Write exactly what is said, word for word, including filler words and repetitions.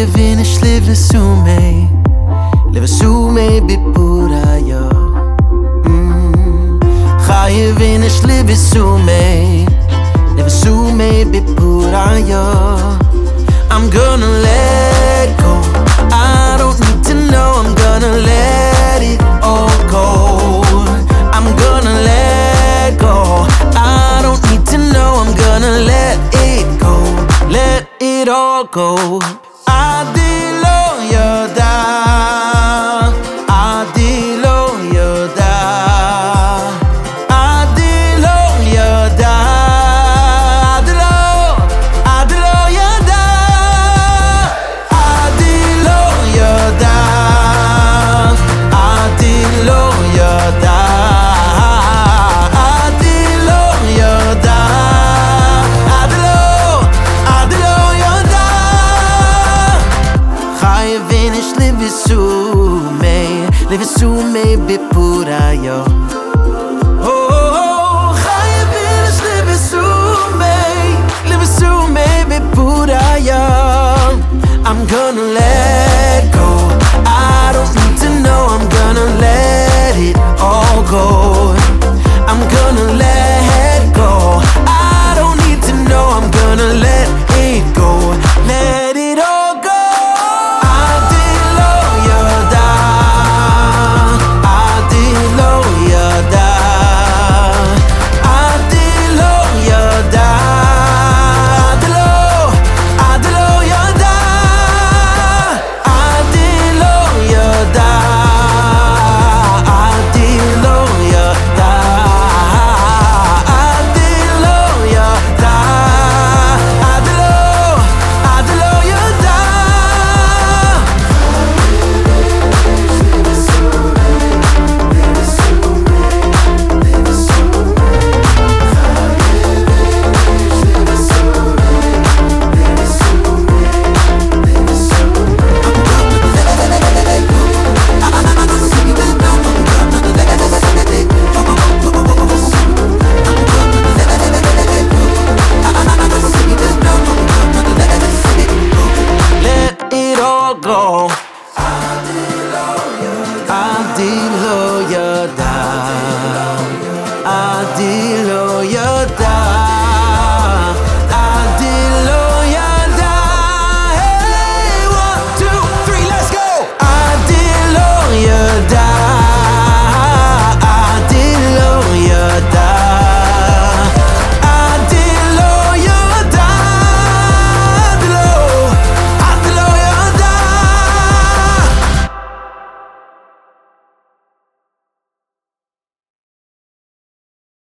Vinnish live sume, live sume bipura yo. Chaye Vinnish live sume, live sume bipura yo. I'm gonna let go. I don't need to know. I'm gonna let it all go. I'm gonna let go. I don't need to know. I'm gonna let it go. Let it all go. Adilo yoda, Adilo yoda, Adilo yoda, Adilo, Adilo yoda, Adilo yoda, Adilo yoda, Adilo yoda, Adilo, Adilo yoda. Chaye Vinnish live sume, live sume bipura yo. Oh, Chaye Vinnish live sume, live sume bipura yo. I'm gonna let go. I don't need to know. I'm gonna let it all go. I'm gonna let go. I don't need to know. I'm gonna let it go. Let it all go. Adilo yoda, Adilo yoda, Adilo yoda, Adilo, Adilo yoda, Adilo yoda, Adilo yoda, Adilo yoda, Adilo, Adilo yoda. Let it all go. Adilo yoda, Adilo